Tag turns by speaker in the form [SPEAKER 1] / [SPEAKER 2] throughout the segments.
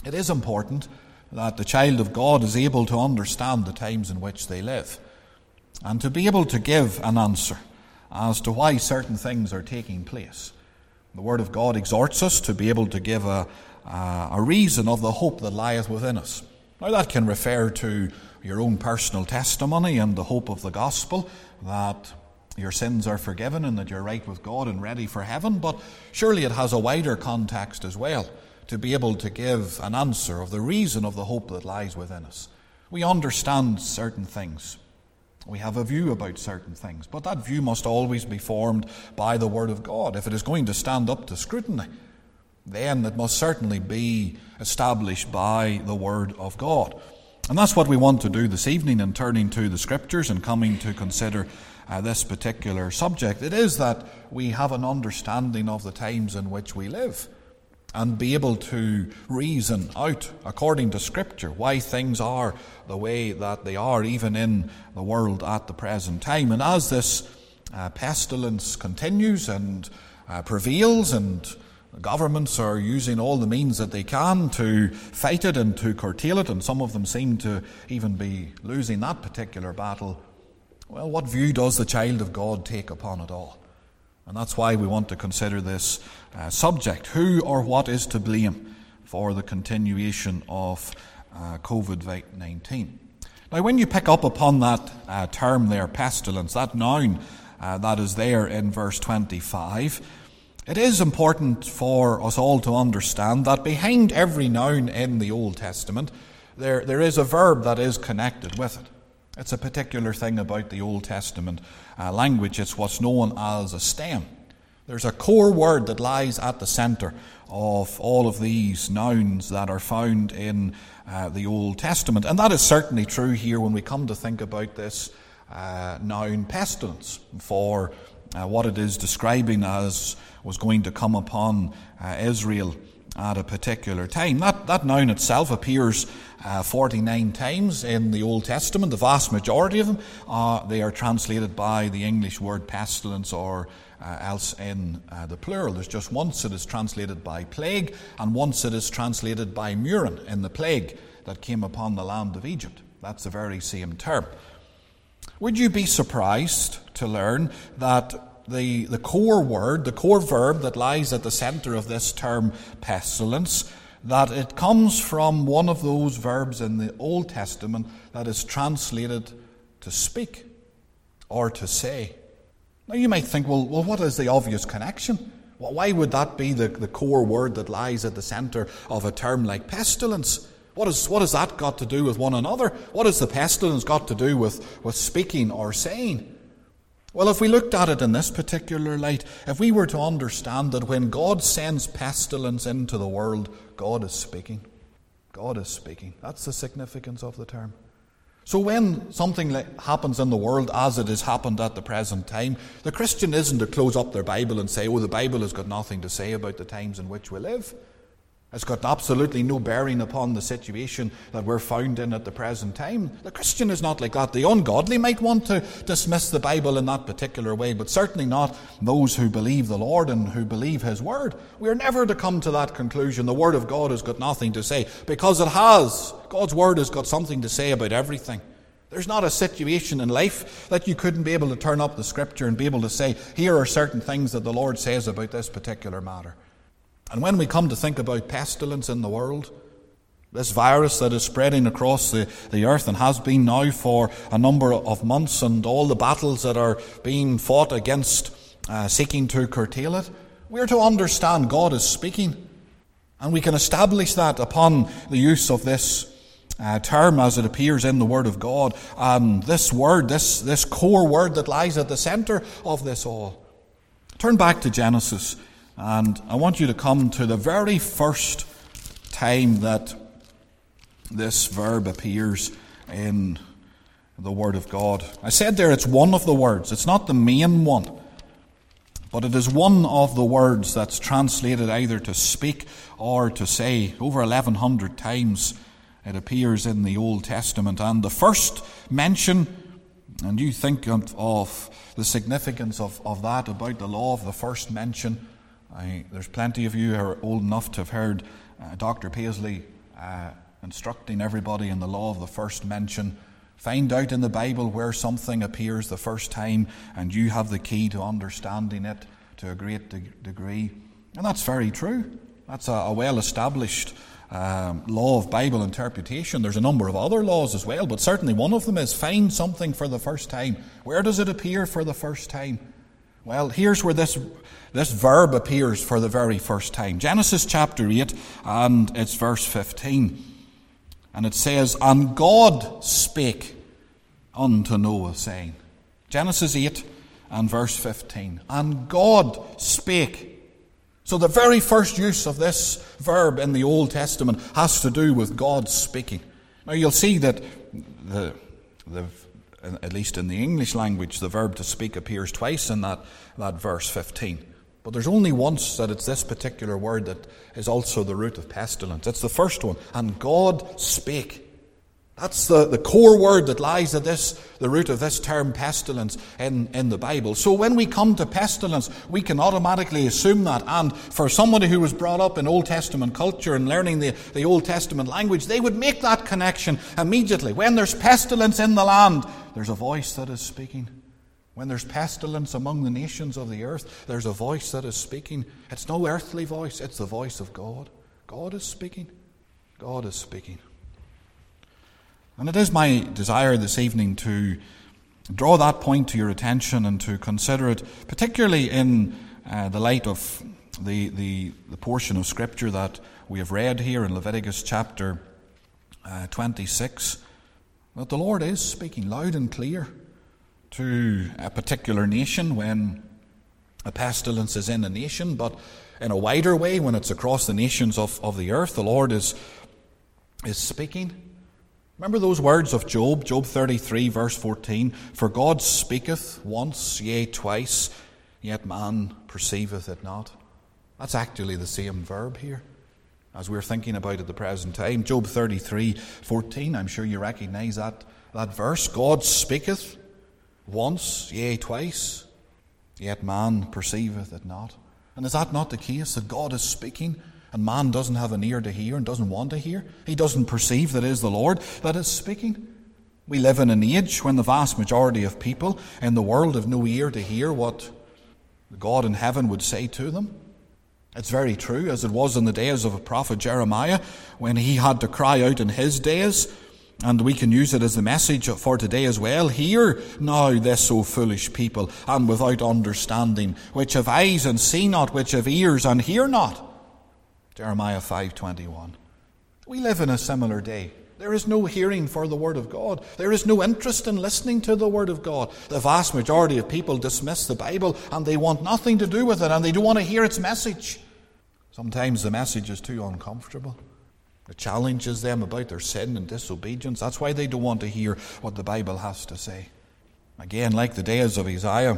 [SPEAKER 1] It is important that the child of God is able to understand the times in which they live and to be able to give an answer as to why certain things are taking place. The Word of God exhorts us to be able to give a reason of the hope that lieth within us. Now that can refer to your own personal testimony and the hope of the gospel that your sins are forgiven and that you're right with God and ready for heaven, but surely it has a wider context as well, to be able to give an answer of the reason of the hope that lies within us. We understand certain things. We have a view about certain things, but that view must always be formed by the Word of God. If it is going to stand up to scrutiny, then it must certainly be established by the Word of God. And that's what we want to do this evening in turning to the Scriptures and coming to consider this particular subject. It is that we have an understanding of the times in which we live and be able to reason out, according to Scripture, why things are the way that they are, even in the world at the present time. And as this pestilence continues and prevails, and governments are using all the means that they can to fight it and to curtail it, and some of them seem to even be losing that particular battle, well, what view does the child of God take upon it all? And that's why we want to consider this subject. Who or what is to blame for the continuation of COVID-19? Now, when you pick up upon that term there, pestilence, that noun that is there in verse 25, it is important for us all to understand that behind every noun in the Old Testament, there is a verb that is connected with it. It's a particular thing about the Old Testament language. It's what's known as a stem. There's a core word that lies at the center of all of these nouns that are found in the Old Testament. And that is certainly true here when we come to think about this noun pestilence, for what it is describing as was going to come upon Israel at a particular time. That noun itself appears 49 times in the Old Testament. The vast majority of them, they are translated by the English word pestilence, or else in the plural. There's just once it is translated by plague, and once it is translated by murrain, in the plague that came upon the land of Egypt. That's the very same term. Would you be surprised to learn that the core word, the core verb that lies at the center of this term pestilence, that it comes from one of those verbs in the Old Testament that is translated to speak or to say? Now you might think, well, what is the obvious connection? Well, why would that be the core word that lies at the center of a term like pestilence? What has that got to do with one another? What has the pestilence got to do with speaking or saying? Well, if we looked at it in this particular light, if we were to understand that when God sends pestilence into the world, God is speaking. God is speaking. That's the significance of the term. So when something happens in the world as it has happened at the present time, the Christian isn't to close up their Bible and say, the Bible has got nothing to say about the times in which we live. It's got absolutely no bearing upon the situation that we're found in at the present time. The Christian is not like that. The ungodly might want to dismiss the Bible in that particular way, but certainly not those who believe the Lord and who believe His Word. We're never to come to that conclusion. The Word of God has got nothing to say, because it has. God's Word has got something to say about everything. There's not a situation in life that you couldn't be able to turn up the Scripture and be able to say, here are certain things that the Lord says about this particular matter. And when we come to think about pestilence in the world, this virus that is spreading across the earth and has been now for a number of months, and all the battles that are being fought against seeking to curtail it, we're to understand God is speaking. And we can establish that upon the use of this term as it appears in the Word of God. And this word, this core word that lies at the center of this all. Turn back to Genesis. And I want you to come to the very first time that this verb appears in the Word of God. I said there it's one of the words. It's not the main one. But it is one of the words that's translated either to speak or to say. Over 1,100 times it appears in the Old Testament. And the first mention, and you think of the significance of that, about the law of the first mention. There's plenty of you who are old enough to have heard Dr. Paisley instructing everybody in the law of the first mention. Find out in the Bible where something appears the first time, and you have the key to understanding it to a great degree. And that's very true. That's a well-established law of Bible interpretation. There's a number of other laws as well, but certainly one of them is find something for the first time. Where does it appear for the first time? Well, here's where this verb appears for the very first time. Genesis chapter 8, and it's verse 15. And it says, "And God spake unto Noah, saying." Genesis 8 and verse 15. And God spake. So the very first use of this verb in the Old Testament has to do with God speaking. Now you'll see that at least in the English language, the verb to speak appears twice in that verse 15. But there's only once that it's this particular word that is also the root of pestilence. It's the first one. And God spake. That's the core word that lies at the root of this term pestilence in the Bible. So when we come to pestilence, we can automatically assume that. And for somebody who was brought up in Old Testament culture and learning the Old Testament language, they would make that connection immediately. When there's pestilence in the land, there's a voice that is speaking. When there's pestilence among the nations of the earth, there's a voice that is speaking. It's no earthly voice, it's the voice of God. God is speaking. God is speaking. And it is my desire this evening to draw that point to your attention and to consider it, particularly in the light of the portion of Scripture that we have read here in Leviticus chapter 26, that the Lord is speaking loud and clear to a particular nation when a pestilence is in a nation, but in a wider way when it's across the nations of the earth, the Lord is speaking. Remember those words of Job 33 verse 14, "For God speaketh once, yea twice, yet man perceiveth it not." That's actually the same verb here as we're thinking about at the present time. Job 33:14, I'm sure you recognize that verse. God speaketh once, yea twice, yet man perceiveth it not. And is that not the case, that God is speaking and man doesn't have an ear to hear and doesn't want to hear? He doesn't perceive that it is the Lord that is speaking. We live in an age when the vast majority of people in the world have no ear to hear what God in heaven would say to them. It's very true, as it was in the days of the prophet Jeremiah, when he had to cry out in his days, and we can use it as the message for today as well. "Hear now this, O foolish people, and without understanding, which have eyes and see not, which have ears and hear not." Jeremiah 5:21. We live in a similar day. There is no hearing for the Word of God. There is no interest in listening to the Word of God. The vast majority of people dismiss the Bible and they want nothing to do with it, and they don't want to hear its message. Sometimes the message is too uncomfortable. It challenges them about their sin and disobedience. That's why they don't want to hear what the Bible has to say. Again, like the days of Isaiah,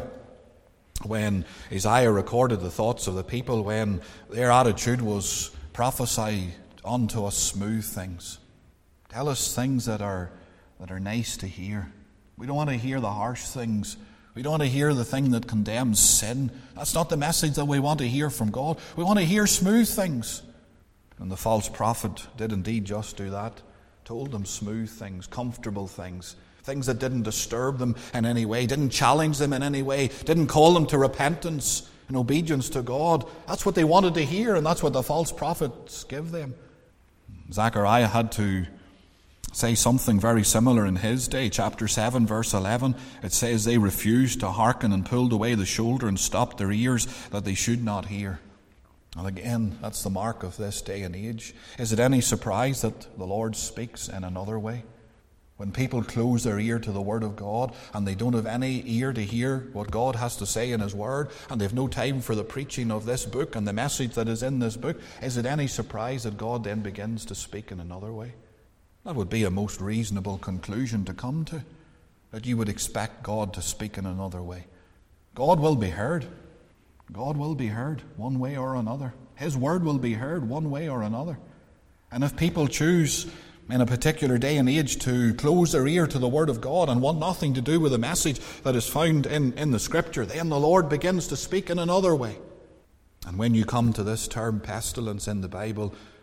[SPEAKER 1] when Isaiah recorded the thoughts of the people, when their attitude was, "Prophesy unto us smooth things. Tell us things that are nice to hear. We don't want to hear the harsh things. We don't want to hear the thing that condemns sin. That's not the message that we want to hear from God. We want to hear smooth things." And the false prophet did indeed just do that. Told them smooth things, comfortable things, things that didn't disturb them in any way, didn't challenge them in any way, didn't call them to repentance and obedience to God. That's what they wanted to hear, and that's what the false prophets give them. Zechariah had to say something very similar in his day. Chapter 7, verse 11, it says, "They refused to hearken and pulled away the shoulder and stopped their ears that they should not hear." And again, that's the mark of this day and age. Is it any surprise that the Lord speaks in another way? When people close their ear to the Word of God and they don't have any ear to hear what God has to say in His Word, and they have no time for the preaching of this book and the message that is in this book, is it any surprise that God then begins to speak in another way? That would be a most reasonable conclusion to come to, that you would expect God to speak in another way. God will be heard. God will be heard one way or another. His word will be heard one way or another. And if people choose in a particular day and age to close their ear to the Word of God and want nothing to do with the message that is found in the Scripture, then the Lord begins to speak in another way. And when you come to this term pestilence in the Bible,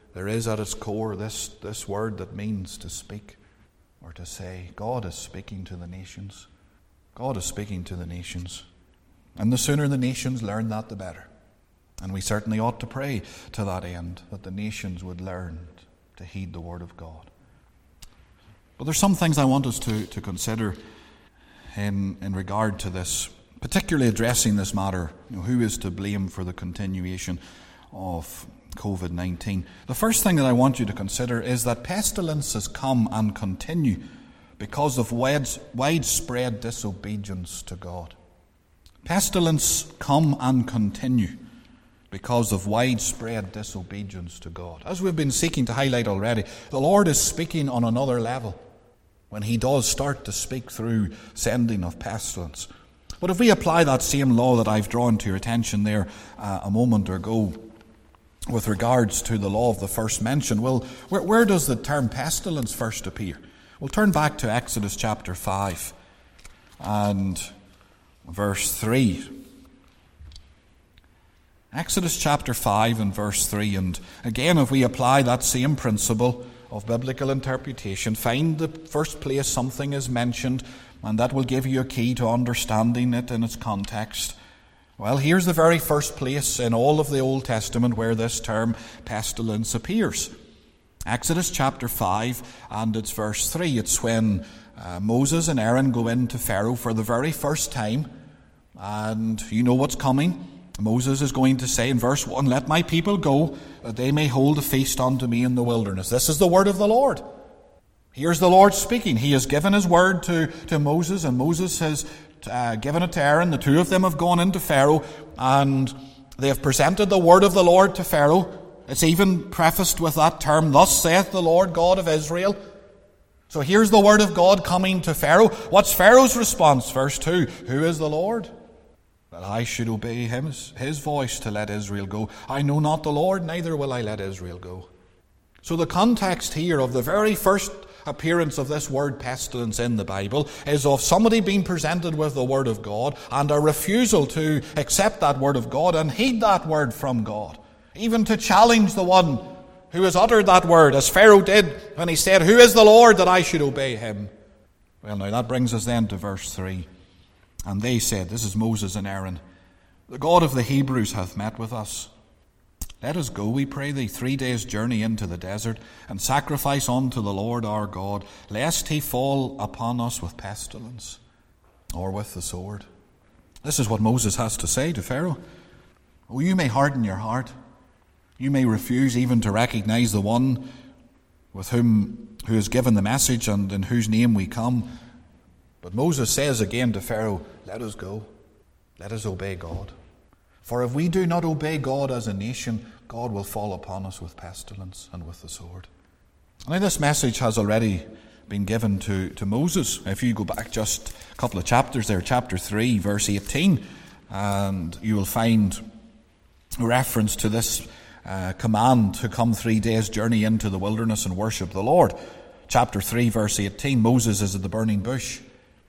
[SPEAKER 1] there is at its core this word that means to speak or to say. God is speaking to the nations. God is speaking to the nations. And the sooner the nations learn that, the better. And we certainly ought to pray to that end, that the nations would learn to heed the word of God. But there's some things I want us to consider in regard to this, particularly addressing this matter, who is to blame for the continuation of COVID-19. The first thing that I want you to consider is that pestilence has come and continue because of widespread disobedience to God. Pestilence come and continue because of widespread disobedience to God. As we've been seeking to highlight already, the Lord is speaking on another level when he does start to speak through sending of pestilence. But if we apply that same law that I've drawn to your attention there a moment ago with regards to the law of the first mention, well, where does the term pestilence first appear? We'll turn back to Exodus chapter 5 and verse 3. Exodus chapter 5 and verse 3, and again, if we apply that same principle of biblical interpretation, find the first place something is mentioned, and that will give you a key to understanding it in its context. Well, here's the very first place in all of the Old Testament where this term pestilence appears. Exodus chapter 5 and it's verse 3. It's when Moses and Aaron go into Pharaoh for the very first time, and you know what's coming. Moses is going to say in verse 1, "Let my people go, that they may hold a feast unto me in the wilderness." This is the word of the Lord. Here's the Lord speaking. He has given his word to Moses, and Moses has given it to Aaron. The two of them have gone into Pharaoh, and they have presented the word of the Lord to Pharaoh. It's even prefaced with that term, "Thus saith the Lord God of Israel." So here's the word of God coming to Pharaoh. What's Pharaoh's response? Verse 2, "Who is the Lord, that I should obey his voice to let Israel go? I know not the Lord, neither will I let Israel go." So the context here of the very first appearance of this word pestilence in the Bible is of somebody being presented with the word of God and a refusal to accept that word of God and heed that word from God, even to challenge the one who has uttered that word, as Pharaoh did when he said, "Who is the Lord that I should obey him?" Well, now that brings us then to verse 3. "And they said," this is Moses and Aaron, "The God of the Hebrews hath met with us. Let us go, we pray thee, 3 days' journey into the desert, and sacrifice unto the Lord our God, lest he fall upon us with pestilence, or with the sword." This is what Moses has to say to Pharaoh. "Oh, you may harden your heart. You may refuse even to recognize the one who has given the message and in whose name we come. But Moses says again to Pharaoh, let us go. Let us obey God. For if we do not obey God as a nation, God will fall upon us with pestilence and with the sword." Now this message has already been given to Moses. If you go back just a couple of chapters there, chapter 3, verse 18, and you will find a reference to this command to come 3 days' journey into the wilderness and worship the Lord. Chapter 3, verse 18, Moses is at the burning bush.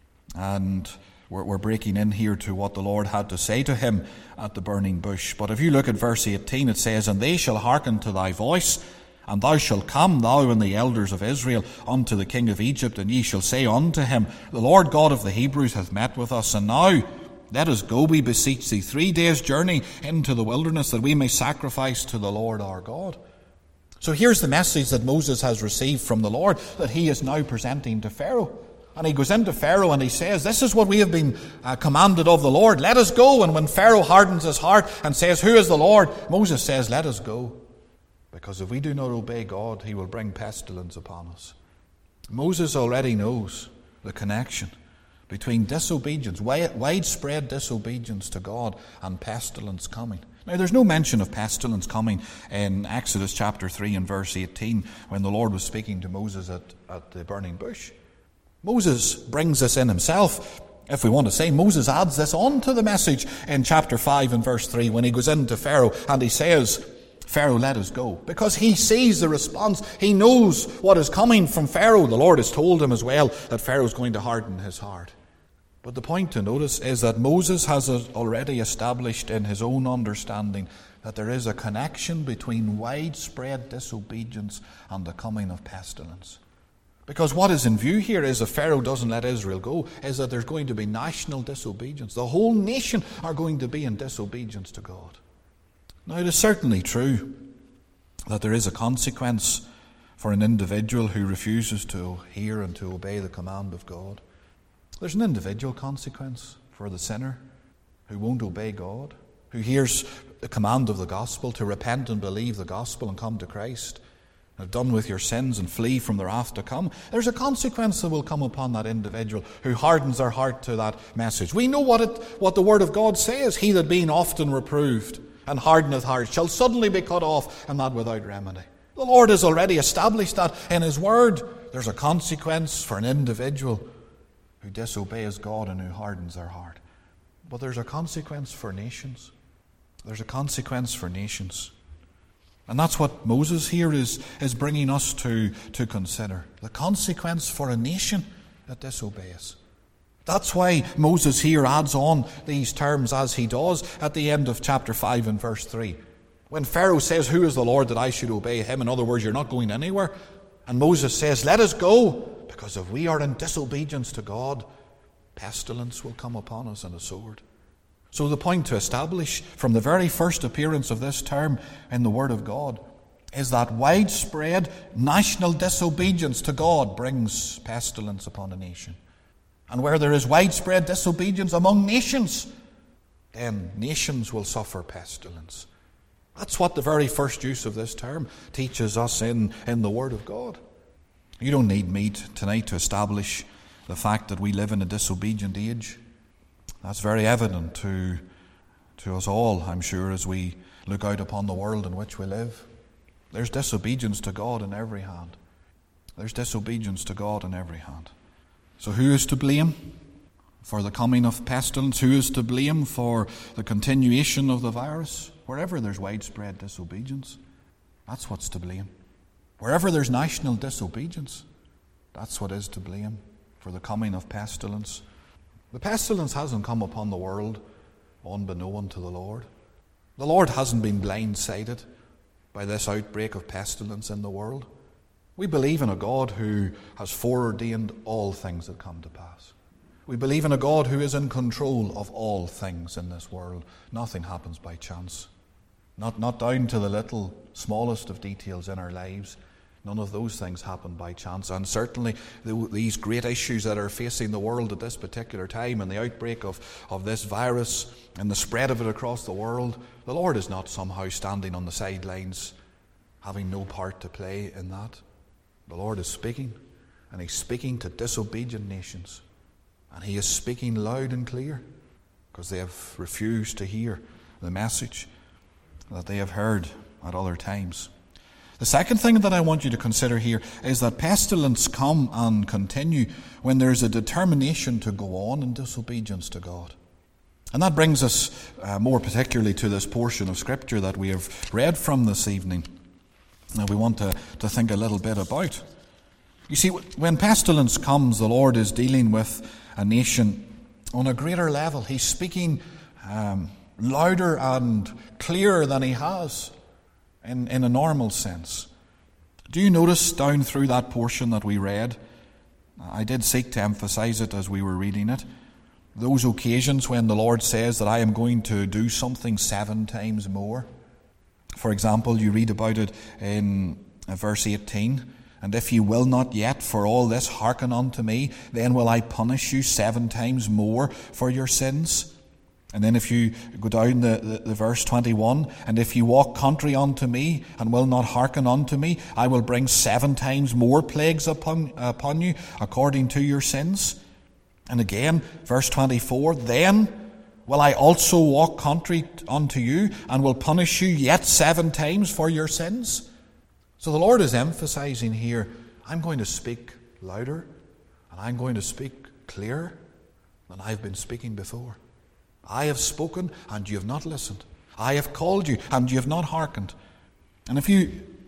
[SPEAKER 1] And we're breaking in here to what the Lord had to say to him at the burning bush. But if you look at verse 18, it says, "And they shall hearken to thy voice, and thou shalt come, thou and the elders of Israel, unto the king of Egypt, and ye shall say unto him, The Lord God of the Hebrews hath met with us, and now let us go, we beseech thee, 3 days' journey into the wilderness, that we may sacrifice to the Lord our God." So here's the message that Moses has received from the Lord, that he is now presenting to Pharaoh. And he goes into Pharaoh and he says, "This is what we have been commanded of the Lord. Let us go." And when Pharaoh hardens his heart and says, "Who is the Lord?" Moses says, "Let us go. Because if we do not obey God, he will bring pestilence upon us." Moses already knows the connection between disobedience, widespread disobedience to God, and pestilence coming. Now, there's no mention of pestilence coming in Exodus chapter 3 and verse 18 when the Lord was speaking to Moses at the burning bush. Moses brings this in himself. If we want to say, Moses adds this on to the message in chapter 5 and verse 3 when he goes into Pharaoh and he says, "Pharaoh, let us go." Because he sees the response. He knows what is coming from Pharaoh. The Lord has told him as well that Pharaoh is going to harden his heart. But the point to notice is that Moses has already established in his own understanding that there is a connection between widespread disobedience and the coming of pestilence. Because what is in view here is if Pharaoh doesn't let Israel go, is that there's going to be national disobedience. The whole nation are going to be in disobedience to God. Now, it is certainly true that there is a consequence for an individual who refuses to hear and to obey the command of God. There's an individual consequence for the sinner who won't obey God, who hears the command of the gospel to repent and believe the gospel and come to Christ. Have done with your sins and flee from the wrath to come. There's a consequence that will come upon that individual who hardens their heart to that message. We know what the word of God says. He that being often reproved and hardeneth heart shall suddenly be cut off, and that without remedy. The Lord has already established that in his word. There's a consequence for an individual who disobeys God and who hardens their heart. But there's a consequence for nations. There's a consequence for nations. And that's what Moses here is bringing us to consider. The consequence for a nation that disobeys. That's why Moses here adds on these terms as he does at the end of chapter 5 and verse 3. When Pharaoh says, "Who is the Lord that I should obey him?" In other words, you're not going anywhere. And Moses says, "Let us go, because if we are in disobedience to God, pestilence will come upon us and a sword." So the point to establish from the very first appearance of this term in the Word of God is that widespread national disobedience to God brings pestilence upon a nation. And where there is widespread disobedience among nations, then nations will suffer pestilence. That's what the very first use of this term teaches us in the Word of God. You don't need me tonight to establish the fact that we live in a disobedient age. That's very evident to us all, I'm sure, as we look out upon the world in which we live. There's disobedience to God in every hand. There's disobedience to God in every hand. So who is to blame for the coming of pestilence? Who is to blame for the continuation of the virus? Wherever there's widespread disobedience, that's what's to blame. Wherever there's national disobedience, that's what is to blame for the coming of pestilence. The pestilence hasn't come upon the world unbeknown to the Lord. The Lord hasn't been blindsided by this outbreak of pestilence in the world. We believe in a God who has foreordained all things that come to pass. We believe in a God who is in control of all things in this world. Nothing happens by chance. Not down to the little, smallest of details in our lives. None of those things happen by chance. And certainly these great issues that are facing the world at this particular time and the outbreak of this virus and the spread of it across the world, the Lord is not somehow standing on the sidelines having no part to play in that. The Lord is speaking, and he's speaking to disobedient nations. And he is speaking loud and clear because they have refused to hear the message that they have heard at other times. The second thing that I want you to consider here is that pestilence come and continue when there is a determination to go on in disobedience to God. And that brings us more particularly to this portion of Scripture that we have read from this evening. Now we want to think a little bit about. You see, when pestilence comes, the Lord is dealing with a nation on a greater level. He's speaking louder and clearer than he has in a normal sense. Do you notice down through that portion that we read? I did seek to emphasize it as we were reading it. Those occasions when the Lord says that I am going to do something 7 times more. For example, you read about it in verse 18. And if you will not yet for all this hearken unto me, then will I punish you 7 times more for your sins. And then if you go down the verse 21, and if you walk contrary unto me and will not hearken unto me, I will bring 7 times more plagues upon you according to your sins. And again, verse 24, then will I also walk contrary unto you and will punish you yet 7 times for your sins. So the Lord is emphasizing here, I'm going to speak louder and I'm going to speak clearer than I've been speaking before. I have spoken and you have not listened. I have called you and you have not hearkened. And if you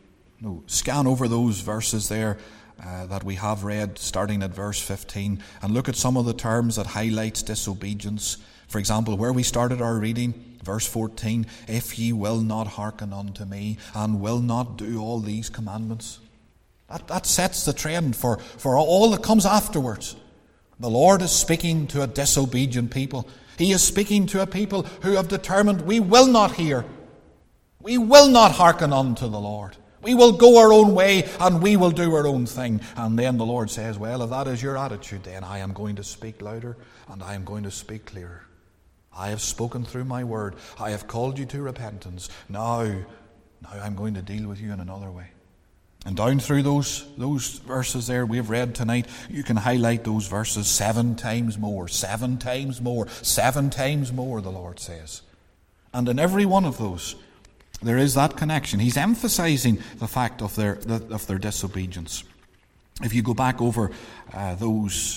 [SPEAKER 1] Scan over those verses there that we have read, starting at verse 15, and look at some of the terms that highlights disobedience. For example, where we started our reading, verse 14, if ye will not hearken unto me, and will not do all these commandments. That sets the trend for all that comes afterwards. The Lord is speaking to a disobedient people. He is speaking to a people who have determined, we will not hear. We will not hearken unto the Lord. We will go our own way and we will do our own thing. And then the Lord says, well, if that is your attitude, then I am going to speak louder and I am going to speak clearer. I have spoken through my word. I have called you to repentance. Now I'm going to deal with you in another way. And down through those verses there we have read tonight, you can highlight those verses 7 times more, 7 times more, 7 times more, the Lord says. And in every one of those, there is that connection. He's emphasizing the fact of their disobedience. If you go back over those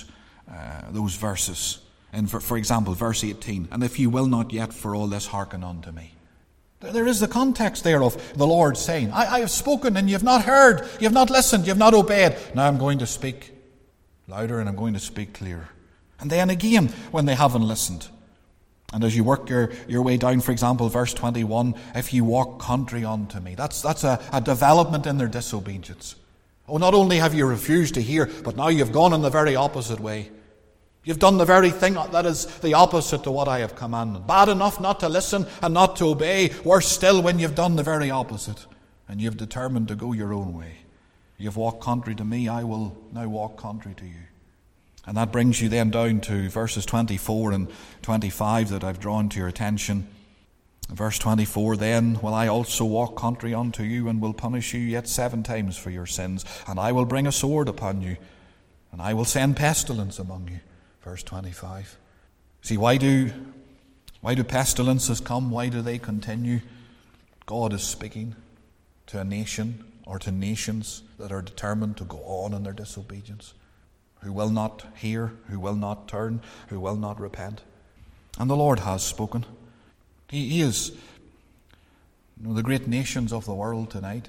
[SPEAKER 1] verses, and for example, verse 18, and if you will not yet for all this hearken unto me. There is the context there of the Lord saying, I have spoken and you have not heard, you have not listened, you have not obeyed. Now I'm going to speak louder and I'm going to speak clearer. And then again, when they haven't listened. And as you work your way down, for example, verse 21, if you walk contrary unto me. That's a development in their disobedience. Oh, not only have you refused to hear, but now you've gone in the very opposite way. You've done the very thing that is the opposite to what I have commanded. Bad enough not to listen and not to obey. Worse still when you've done the very opposite and you've determined to go your own way. You've walked contrary to me, I will now walk contrary to you. And that brings you then down to verses 24 and 25 that I've drawn to your attention. Verse 24, then will I also walk contrary unto you, and will punish you yet 7 times for your sins. And I will bring a sword upon you, and I will send pestilence among you. Verse 25. See, why do pestilences come? Why do they continue? God is speaking to a nation or to nations that are determined to go on in their disobedience, who will not hear, who will not turn, who will not repent. And the Lord has spoken. He is, the great nations of the world tonight,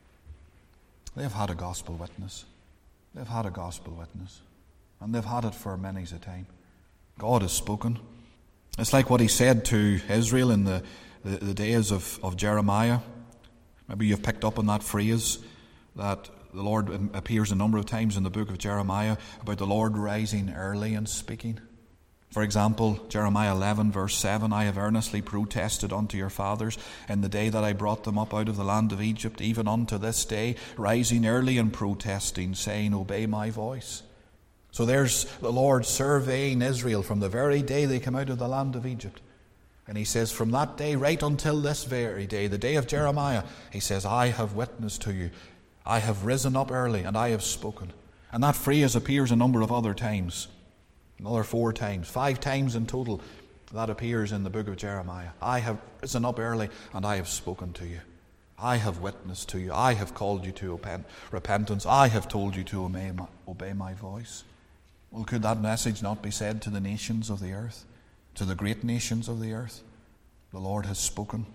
[SPEAKER 1] they have had a gospel witness. They've had a gospel witness. And they've had it for many's a time. God has spoken. It's like what he said to Israel in the days of Jeremiah. Maybe you've picked up on that phrase that the Lord appears a number of times in the book of Jeremiah about the Lord rising early and speaking. For example, Jeremiah 11 verse 7, I have earnestly protested unto your fathers in the day that I brought them up out of the land of Egypt, even unto this day, rising early and protesting, saying, obey my voice. So there's the Lord surveying Israel from the very day they came out of the land of Egypt. And he says, from that day right until this very day, the day of Jeremiah, he says, I have witnessed to you. I have risen up early and I have spoken. And that phrase appears a number of other times. Another 4 times. 5 times in total that appears in the book of Jeremiah. I have risen up early and I have spoken to you. I have witnessed to you. I have called you to repentance. I have told you to obey my voice. Well, could that message not be said to the nations of the earth, to the great nations of the earth? The Lord has spoken,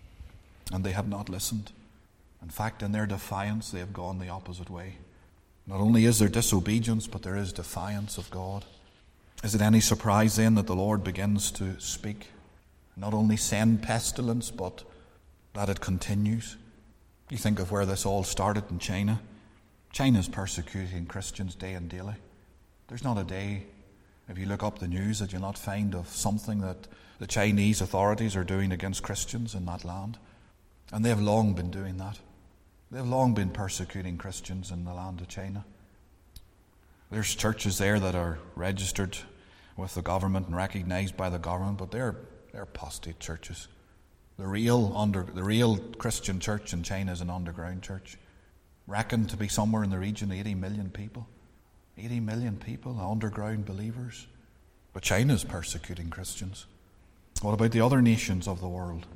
[SPEAKER 1] and they have not listened. In fact, in their defiance, they have gone the opposite way. Not only is there disobedience, but there is defiance of God. Is it any surprise then that the Lord begins to speak? Not only send pestilence, but that it continues. You think of where this all started in China. China is persecuting Christians day and daily. There's not a day, if you look up the news, that you'll not find of something that the Chinese authorities are doing against Christians in that land. And they have long been doing that. They have long been persecuting Christians in the land of China. There's churches there that are registered with the government and recognized by the government, but they're apostate churches. The real Christian church in China is an underground church, reckoned to be somewhere in the region of 80 million people. 80 million people, underground believers. But China is persecuting Christians. What about the other nations of the world?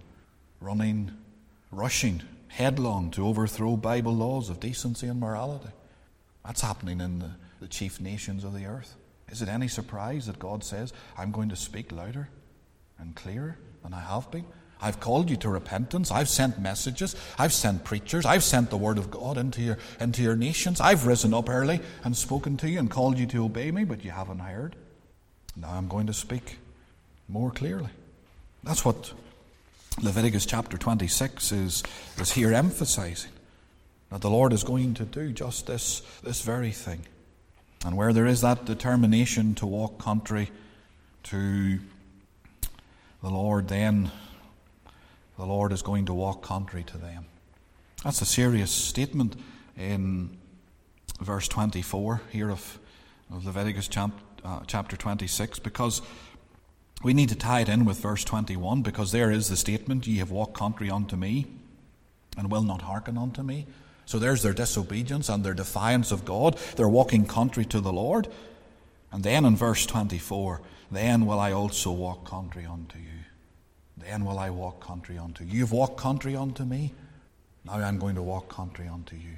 [SPEAKER 1] Rushing headlong to overthrow Bible laws of decency and morality. That's happening in the chief nations of the earth. Is it any surprise that God says, I'm going to speak louder and clearer than I have been? I've called you to repentance. I've sent messages. I've sent preachers. I've sent the word of God into your nations. I've risen up early and spoken to you and called you to obey me, but you haven't heard. Now I'm going to speak more clearly. That's what Leviticus chapter 26 is here emphasizing. That the Lord is going to do just this very thing. And where there is that determination to walk contrary to the Lord, then the Lord is going to walk contrary to them. That's a serious statement in verse 24 here of Leviticus chapter 26, because we need to tie it in with verse 21, because there is the statement, ye have walked contrary unto me, and will not hearken unto me. So there's their disobedience and their defiance of God. They're walking contrary to the Lord. And then in verse 24, then will I also walk contrary unto you. Then will I walk contrary unto you. You've walked contrary unto me. Now I'm going to walk contrary unto you.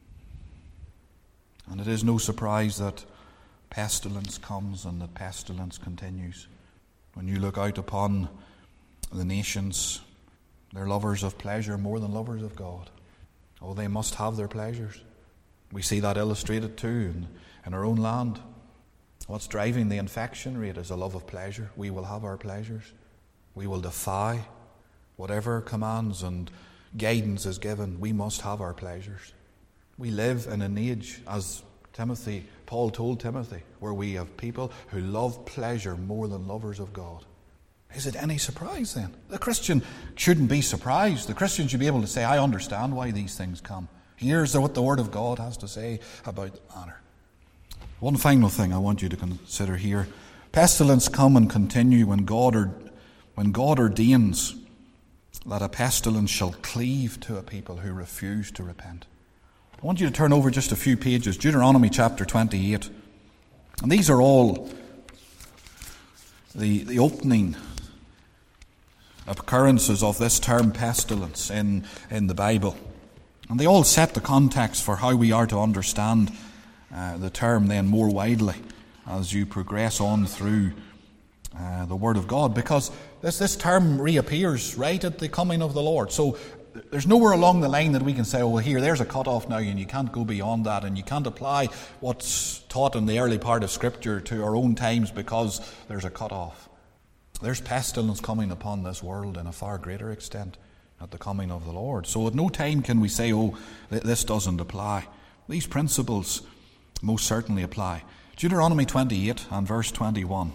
[SPEAKER 1] And it is no surprise that pestilence comes and that pestilence continues. When you look out upon the nations, they're lovers of pleasure more than lovers of God. Oh, they must have their pleasures. We see that illustrated too in our own land. What's driving the infection rate is a love of pleasure. We will have our pleasures. We will defy whatever commands and guidance is given. We must have our pleasures. We live in an age, as Paul told Timothy, where we have people who love pleasure more than lovers of God. Is it any surprise then? The Christian shouldn't be surprised. The Christian should be able to say, I understand why these things come. Here's what the Word of God has to say about the matter. One final thing I want you to consider here. Pestilence come and continue when God ordains that a pestilence shall cleave to a people who refuse to repent. I want you to turn over just a few pages, Deuteronomy chapter 28. And these are all the opening occurrences of this term pestilence in the Bible. And they all set the context for how we are to understand the term then more widely as you progress on through the Word of God, because this term reappears right at the coming of the Lord. So there's nowhere along the line that we can say, oh, well, there's a cut-off now, and you can't go beyond that, and you can't apply what's taught in the early part of Scripture to our own times because there's a cut-off. There's pestilence coming upon this world in a far greater extent at the coming of the Lord. So at no time can we say, oh, this doesn't apply. These principles most certainly apply. Deuteronomy 28 and verse 21.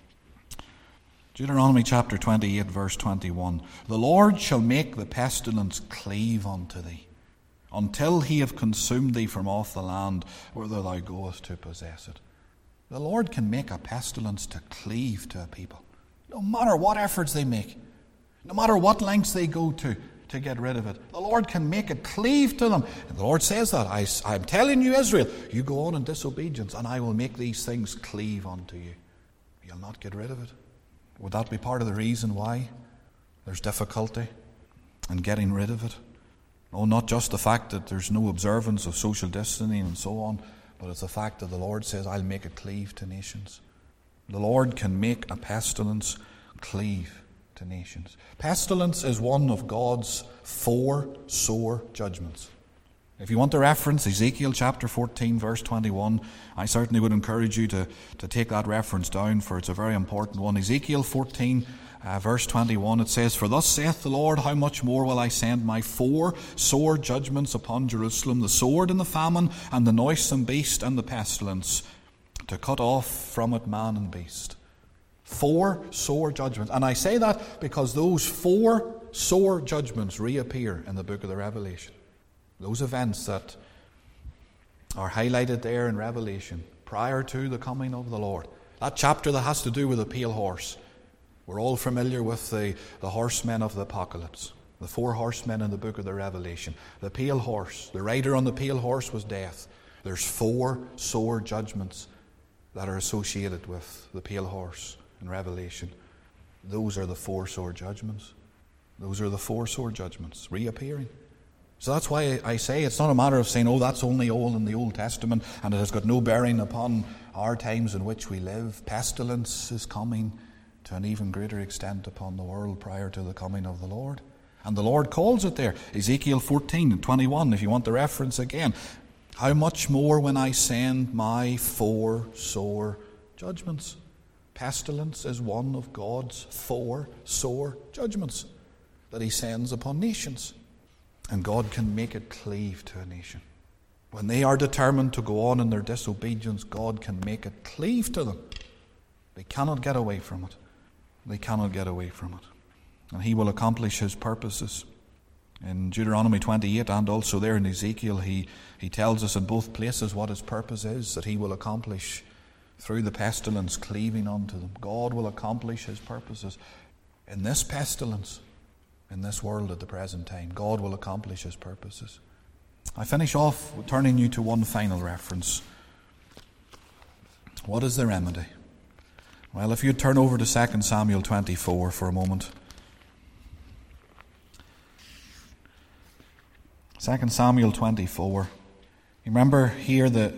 [SPEAKER 1] Deuteronomy chapter 28, verse 21. The Lord shall make the pestilence cleave unto thee, until he have consumed thee from off the land whither thou goest to possess it. The Lord can make a pestilence to cleave to a people, no matter what efforts they make, no matter what lengths they go to get rid of it. The Lord can make it cleave to them. And the Lord says that, I'm telling you, Israel, you go on in disobedience, and I will make these things cleave unto you. You'll not get rid of it. Would that be part of the reason why there's difficulty in getting rid of it? Oh, not just the fact that there's no observance of social distancing and so on, but it's the fact that the Lord says, I'll make it cleave to nations. The Lord can make a pestilence cleave to nations. Pestilence is one of God's 4 sore judgments. If you want to reference Ezekiel chapter 14, verse 21, I certainly would encourage you to take that reference down, for it's a very important one. Ezekiel 14, verse 21, it says, For thus saith the Lord, how much more will I send my 4 sore judgments upon Jerusalem, the sword and the famine, and the noisome beast and the pestilence, to cut off from it man and beast. 4 sore judgments. And I say that because those 4 sore judgments reappear in the book of the Revelation. Those events that are highlighted there in Revelation prior to the coming of the Lord. That chapter that has to do with the pale horse. We're all familiar with the horsemen of the apocalypse. The 4 horsemen in the book of the Revelation. The pale horse. The rider on the pale horse was death. There's 4 sore judgments that are associated with the pale horse in Revelation. Those are the 4 sore judgments. Those are the 4 sore judgments reappearing. So that's why I say it's not a matter of saying, oh, that's only all in the Old Testament and it has got no bearing upon our times in which we live. Pestilence is coming to an even greater extent upon the world prior to the coming of the Lord. And the Lord calls it there, Ezekiel 14:21, if you want the reference again. How much more when I send my 4 sore judgments? Pestilence is one of God's 4 sore judgments that he sends upon nations. And God can make it cleave to a nation. When they are determined to go on in their disobedience, God can make it cleave to them. They cannot get away from it. They cannot get away from it. And he will accomplish his purposes. In Deuteronomy 28 and also there in Ezekiel, he tells us in both places what his purpose is, that he will accomplish through the pestilence cleaving unto them. God will accomplish his purposes in this pestilence, in this world at the present time. God will accomplish his purposes. I finish off with turning you to one final reference. What is the remedy? Well, if you turn over to 2 Samuel 24 for a moment. 2 Samuel 24. You remember here the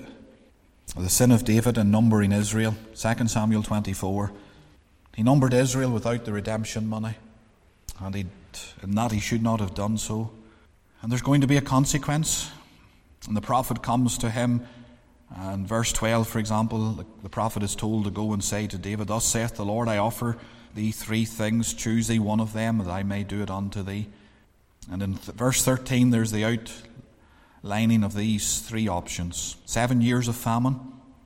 [SPEAKER 1] sin of David in numbering Israel. 2 Samuel 24. He numbered Israel without the redemption money. And in that he should not have done so. And there's going to be a consequence. And the prophet comes to him. And verse 12, for example, the prophet is told to go and say to David, Thus saith the Lord, I offer thee 3 things. Choose thee one of them, that I may do it unto thee. And in verse 13, there's the outlining of these 3 options. 7 years of famine,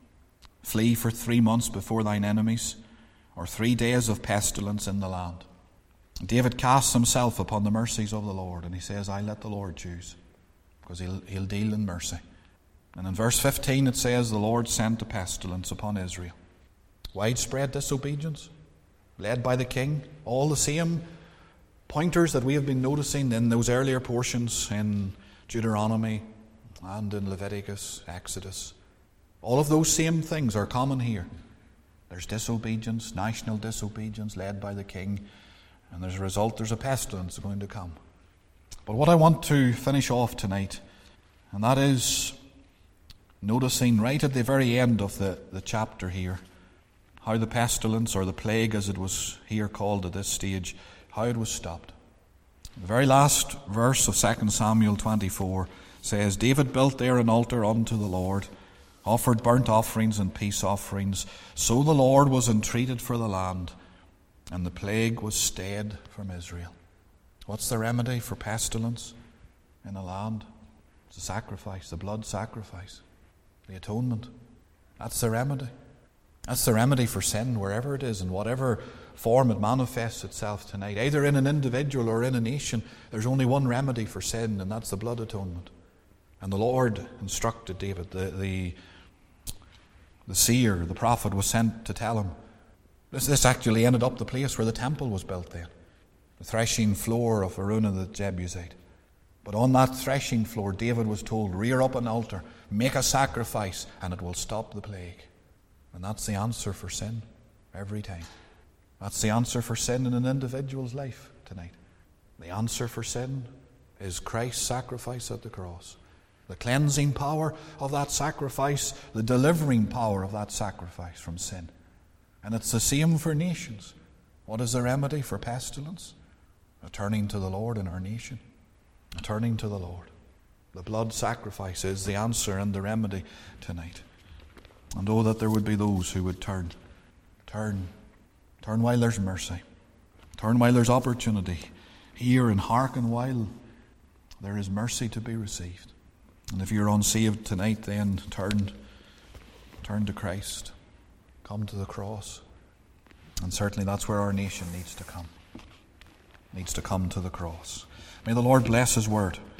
[SPEAKER 1] flee for 3 months before thine enemies, or 3 days of pestilence in the land. David casts himself upon the mercies of the Lord, and he says, I let the Lord choose, because he'll deal in mercy. And in verse 15 it says, the Lord sent a pestilence upon Israel. Widespread disobedience, led by the king. All the same pointers that we have been noticing in those earlier portions in Deuteronomy and in Leviticus, Exodus. All of those same things are common here. There's disobedience, national disobedience, led by the king. And as a result, there's a pestilence going to come. But what I want to finish off tonight, and that is noticing right at the very end of the chapter here, how the pestilence, or the plague as it was here called at this stage, how it was stopped. The very last verse of 2 Samuel 24 says, David built there an altar unto the Lord, offered burnt offerings and peace offerings. So the Lord was entreated for the land, and the plague was stayed from Israel. What's the remedy for pestilence in a land? It's the sacrifice, the blood sacrifice, the atonement. That's the remedy. That's the remedy for sin, wherever it is, in whatever form it manifests itself tonight. Either in an individual or in a nation, there's only one remedy for sin, and that's the blood atonement. And the Lord instructed David, the seer, the prophet, was sent to tell him. This actually ended up the place where the temple was built then, the threshing floor of Araunah the Jebusite. But on that threshing floor, David was told, rear up an altar, make a sacrifice, and it will stop the plague. And that's the answer for sin every time. That's the answer for sin in an individual's life tonight. The answer for sin is Christ's sacrifice at the cross. The cleansing power of that sacrifice, the delivering power of that sacrifice from sin. And it's the same for nations. What is the remedy for pestilence? A turning to the Lord in our nation. A turning to the Lord. The blood sacrifice is the answer and the remedy tonight. And oh, that there would be those who would turn while there's mercy. Turn while there's opportunity. Hear and hearken while there is mercy to be received. And if you're unsaved tonight, then turn to Christ. Come to the cross. And certainly that's where our nation needs to come. Needs to come to the cross. May the Lord bless His word.